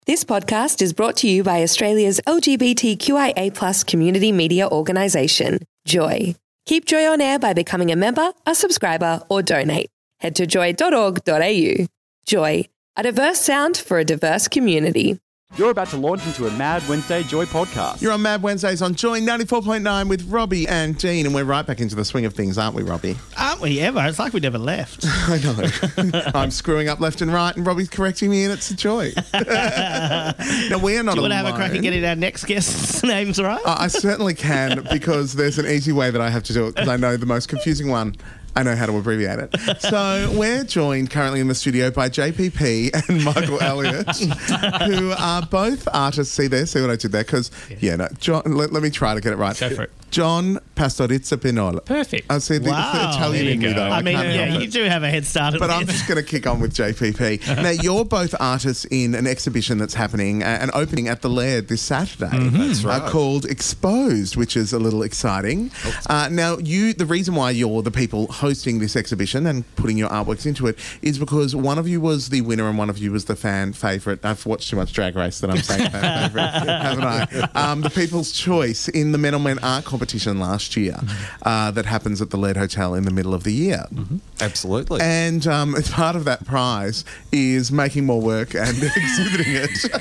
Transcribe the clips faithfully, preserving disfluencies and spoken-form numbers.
This podcast is brought to you by Australia's L G B T Q I A plus community media organisation, Joy. Keep Joy on air by becoming a member, a subscriber, or donate. Head to joy dot org dot a u. Joy, a diverse sound for a diverse community. You're about to launch into a Mad Wednesday Joy podcast. You're on Mad Wednesdays on Joy ninety-four point nine with Robbie and Dean, and we're right back into the swing of things, aren't we, Robbie? Aren't we ever? It's like we never left. I know. I'm screwing up left and right, and Robbie's correcting me, and it's a joy. Now, we are not Do you want alone. to have a crack at getting our next guest's names right? Uh, I certainly can, because there's an easy way that I have to do it, because I know the most confusing one. I know how to abbreviate it. So we're joined currently in the studio by J P P and Michael Elliott, who are both artists. See there? See what I did there? Because, yeah. yeah, no, John, let, let me try to get it right. Go for it. John Pastorizza Pinola. Perfect. I see the, Wow. the Italian in me, though. I, I mean, can't yeah, help you it. do have a head start. But I'm just going to kick on with J P P. Now, you're both artists in an exhibition that's happening, uh, an opening at the Laird this Saturday. Mm-hmm. That's right. Uh, called Exposed, which is a little exciting. Uh, now, you, the reason why you're the people hosting this exhibition and putting your artworks into it is because one of you was the winner and one of you was the fan favourite. I've watched too much Drag Race that I'm saying fan favourite, haven't I? Um, the People's Choice in the Men on Men art competition last year uh, that happens at the Laird Hotel in the middle of the year. Mm-hmm. Absolutely. And um, as part of that prize is making more work and exhibiting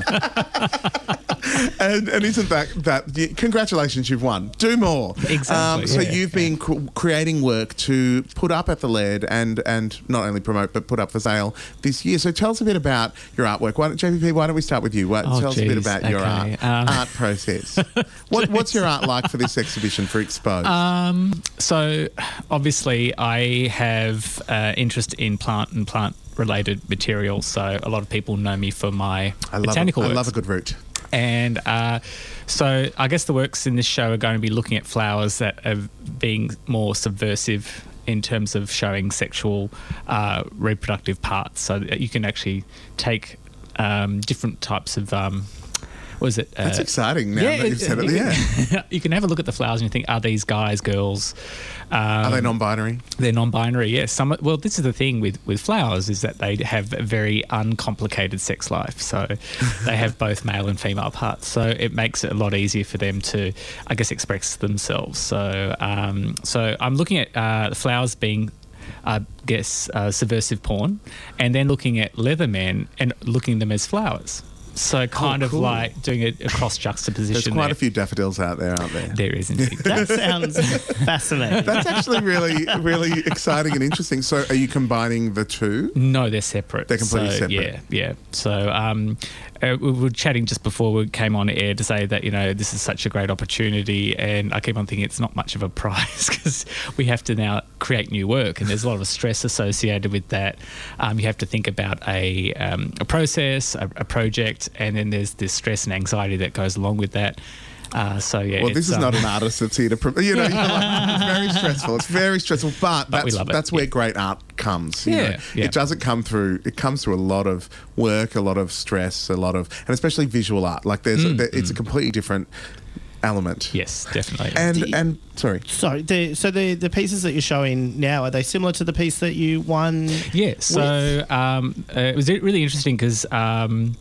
it. and, and isn't that, that, congratulations, you've won. Do more. Exactly. Um, so yeah, you've yeah. been cr- creating work to put up at the Laird and, and not only promote but put up for sale this year. So tell us a bit about your artwork. Why don't, J P P, why don't we start with you? What, Oh, tell us a bit geez. about your Okay, art, um, art process. what, what's your art like for this exhibition for Exposed? Um, so obviously I have uh, interest in plant and plant related materials. So a lot of people know me for my I love, botanical a, I works. love a good root. And uh, so I guess the works in this show are going to be looking at flowers that are being more subversive in terms of showing sexual uh, reproductive parts, so that you can actually take um, different types of um, what is it? That's uh, exciting now that you've said it. Yeah. You can have a look at the flowers and you think, are these guys, girls? Um, Are they non-binary? They're non-binary, yes. Some, well, this is the thing with, with flowers is that they have a very uncomplicated sex life. So they have both male and female parts. So it makes it a lot easier for them to, I guess, express themselves. So um, so I'm looking at uh, flowers being, I guess, uh, subversive porn, and then looking at leather men and looking at them as flowers. So kind Oh, of cool. like doing a, a cross juxtaposition. There's quite there. a few daffodils out there, aren't there? There is indeed. That sounds fascinating. That's actually really, really exciting and interesting. So are you combining the two? No, they're separate. They're completely so, separate. Yeah, yeah. So um, uh, we were chatting just before we came on air to say that, you know, this is such a great opportunity, and I keep on thinking it's not much of a prize because we have to now create new work, and there's a lot of stress associated with that. Um, you have to think about a, um, a process, a, a project, and then there's this stress and anxiety that goes along with that. Uh, so yeah. Well, this it's, is um, not an artist that's here to, pro- you know, you're like, it's very stressful. It's very stressful, but, But we that's love it, that's where yeah. great art comes. you Yeah, know. yeah. It doesn't come through. It comes through a lot of work, a lot of stress, a lot of, and especially visual art. Like there's, Mm, there, it's a completely different element. Yes, definitely. And and sorry. Sorry, the, so the, the pieces that you're showing now, are they similar to the piece that you won? Yeah, so um, uh, it was really interesting because um,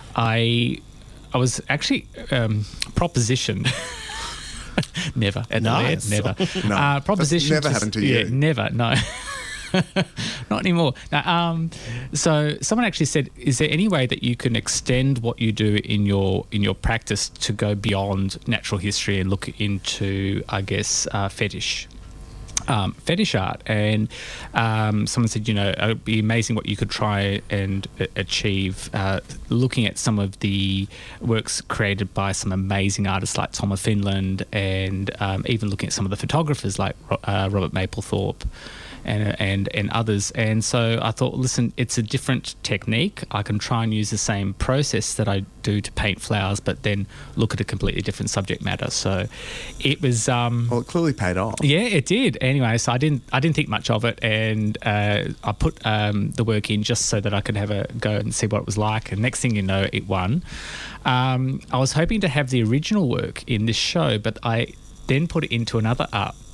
I I was actually um, propositioned. Never at Nice. the Laird, never. No, uh, that's propositioned. never happened to you. Yeah, never. No. Not anymore. Now, um, so someone actually said, "Is there any way that you can extend what you do in your in your practice to go beyond natural history and look into, I guess, uh, fetish?" Um, fetish art, and um, someone said, you know, it would be amazing what you could try and uh, achieve uh, looking at some of the works created by some amazing artists like Tom of Finland, and um, even looking at some of the photographers like uh, Robert Mapplethorpe and, and and others. And so I thought, listen, it's a different technique. I can try and use the same process that I do to paint flowers, but then look at a completely different subject matter. So it was... Um, Well, it clearly paid off. yeah, it did. Anyway, so I didn't I didn't think much of it, and uh, I put um, the work in just so that I could have a go and see what it was like. And next thing you know, it won. Um, I was hoping to have the original work in this show, but I then put it into another art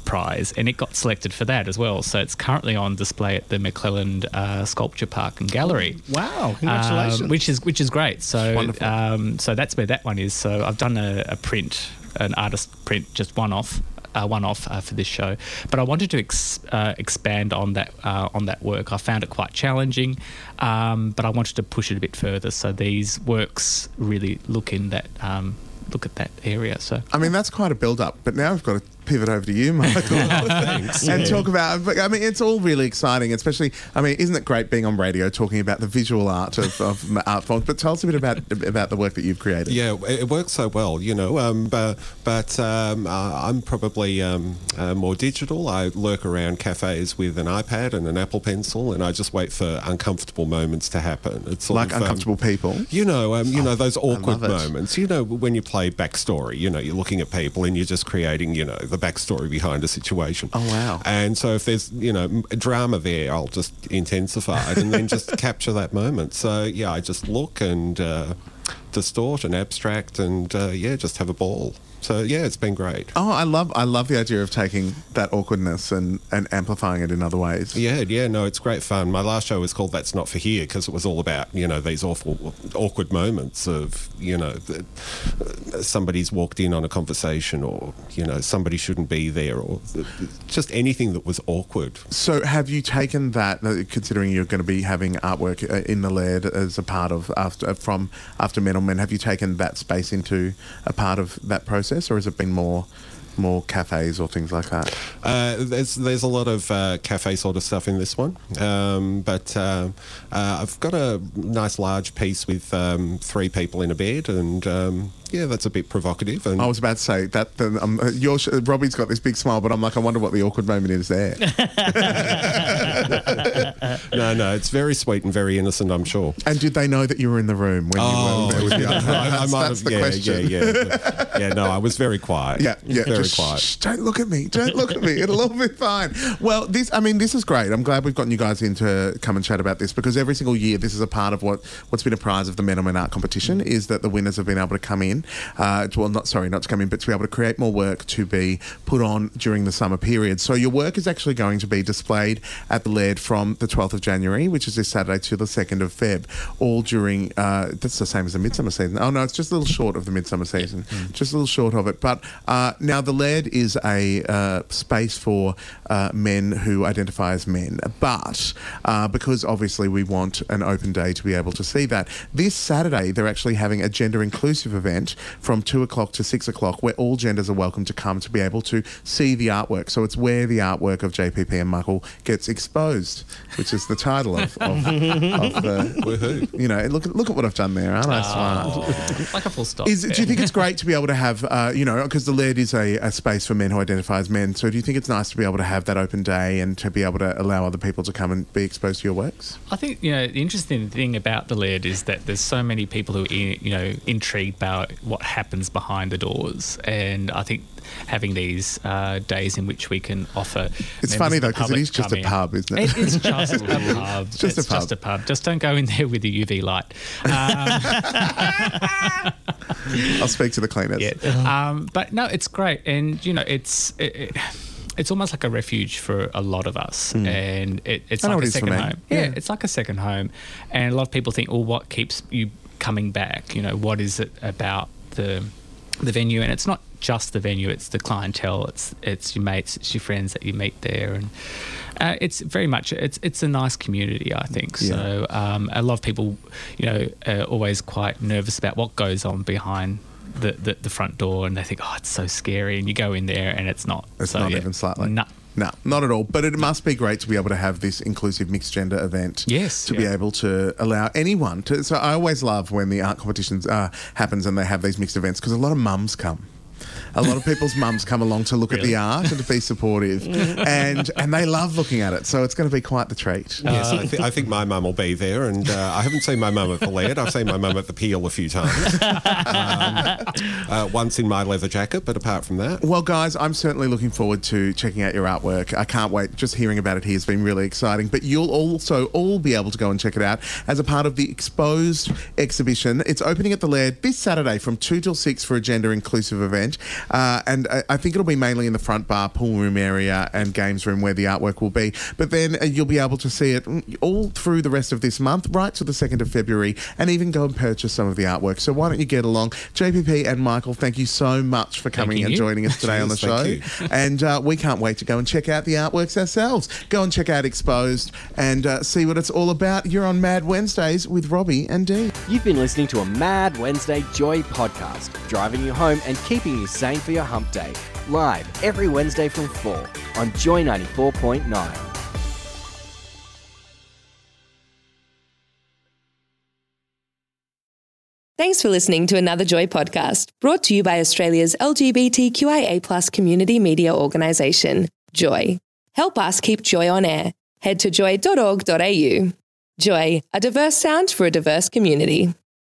prize, and it got selected for that as well. So it's currently on display at the McClelland uh, Sculpture Park and Gallery. Wow! Congratulations. Um, which is which is great. So Wonderful. um, so that's where that one is. So I've done a, a print, an artist print, just one off. Uh, one off uh, for this show, but I wanted to ex- uh, expand on that uh, on that work. I found it quite challenging, um, but I wanted to push it a bit further. So these works really look in that um, look at that area. So I mean, that's quite a build-up, but now I've got to pivot over to you, Michael, and talk about. I mean, it's all really exciting, especially. I mean, isn't it great being on radio talking about the visual art of, of art forms? But tell us a bit about about the work that you've created. Yeah, it works so well, you know. Um, but but um, uh, I'm probably um, uh, more digital. I lurk around cafes with an iPad and an Apple Pencil, and I just wait for uncomfortable moments to happen. It's sort Like of, uncomfortable um, people. You know, um, you know those awkward love it. moments. You know, when you play backstory, you know, you're looking at people and you're just creating, you know, the backstory behind a situation. Oh, wow. And so if there's, you know, m- drama there, I'll just intensify it and then just capture that moment. So, yeah, I just look and uh, distort and abstract and, uh, yeah, just have a ball. So, yeah, it's been great. Oh, I love I love the idea of taking that awkwardness and, and amplifying it in other ways. Yeah, yeah, no, it's great fun. My last show was called That's Not For Here because it was all about, you know, these awful, awkward moments of, you know, the, uh, somebody's walked in on a conversation or, you know, somebody shouldn't be there or the, just anything that was awkward. So have you taken that, uh, considering you're going to be having artwork uh, in the Laird as a part of, after from After Metal Men, have you taken that space into a part of that process? Or has it been more more cafes or things like that? Uh, there's there's a lot of uh, cafe sort of stuff in this one, um, but uh, uh, I've got a nice large piece with um, three people in a bed, and um, yeah, that's a bit provocative. And I was about to say that the, um, your sh- Robbie's got this big smile, but I'm like, I wonder what the awkward moment is there. no, no, it's very sweet and very innocent, I'm sure. And did they know that you were in the room when you Oh, were there with the yeah, other? I, I That's, might that's have, the yeah, question. yeah, yeah, yeah. No, I was very quiet. Yeah, yeah. very just, quiet. Shh, don't look at me. Don't look at me. It'll all be fine. Well, this, I mean, this is great. I'm glad we've gotten you guys in to come and chat about this because every single year this is a part of what, what's been a prize of the Men on Men Art Competition is that the winners have been able to come in, uh, to, well, not, sorry, not to come in, but to be able to create more work to be put on during the summer period. So your work is actually going to be displayed at the Laird from the twelfth of January, which is this Saturday, to the second of Feb, all during, uh, that's the same as the midsummer season. Oh, no, it's just a little short of the midsummer season. Mm. Just a little short of it. But uh, now the Laird is a uh, space for uh, men who identify as men. But uh, because obviously we want an open day to be able to see that, this Saturday they're actually having a gender inclusive event from two o'clock to six o'clock where all genders are welcome to come to be able to see the artwork. So it's where the artwork of J P P and Michael gets exposed, which is the title of, of, of the... Woohoo. You know, look, look at what I've done there, aren't I smart? Oh, like a full stop. Is, do you think it's great to be able to have, uh, you know, because the Laird is a, a space for men who identify as men, so do you think it's nice to be able to have that open day and to be able to allow other people to come and be exposed to your works? I think, you know, the interesting thing about the Laird is that there's so many people who are, you know, intrigued by what happens behind the doors, and I think having these uh, days in which we can offer... It's funny though, because it is just a pub, isn't it? It is just a pub. It's just it's a pub. just a pub. Just don't go in there with the U V light. Um, I'll speak to the cleaners. yeah. Um, but no, it's great. And, you know, it's... It, it, it's almost like a refuge for a lot of us, mm. and it, it's I know like it a is for second me. home. Yeah. yeah, it's like a second home, and a lot of people think, "Well, what keeps you coming back? You know, what is it about the the venue?" And it's not just the venue; it's the clientele, it's it's your mates, it's your friends that you meet there, and uh, it's very much it's it's a nice community, I think. Yeah. So um, a lot of people, you know, are always quite nervous about what goes on behind The, the the front door, and they think, oh, it's so scary, and you go in there and it's not. It's so, not yeah. even slightly. No. No, not at all. But it must be great to be able to have this inclusive mixed gender event. Yes, To yeah. be able to allow anyone to. So I always love when the art competitions uh, happens and they have these mixed events because a lot of mums come. A lot of people's mums come along to look Really? at the art and to be supportive, and and they love looking at it. So it's going to be quite the treat. Yes, I, th- I think my mum will be there, and uh, I haven't seen my mum at the Laird. I've seen my mum at the Peel a few times. Um, uh, once in my leather jacket, but apart from that, Well, guys, I'm certainly looking forward to checking out your artwork. I can't wait. Just hearing about it here has been really exciting. But you'll also all be able to go and check it out as a part of the Exposed exhibition. It's opening at the Laird this Saturday from two till six for a gender inclusive event. Uh, and I, I think it'll be mainly in the front bar, pool room area and games room where the artwork will be. But then uh, you'll be able to see it all through the rest of this month, right to the second of February, and even go and purchase some of the artwork. So why don't you get along? J P P and Michael, thank you so much for coming and joining us today on the show. And uh, we can't wait to go and check out the artworks ourselves. Go and check out Exposed and uh, see what it's all about. You're on Mad Wednesdays with Robbie and Dee. You've been listening to a Mad Wednesday Joy podcast, driving you home and keeping you sane for your hump day. Live every Wednesday from four on Joy ninety-four point nine. Thanks for listening to another Joy podcast, brought to you by Australia's L G B T Q I A plus community media organisation, Joy. Help us keep Joy on air. Head to joy dot org dot a u. Joy, a diverse sound for a diverse community.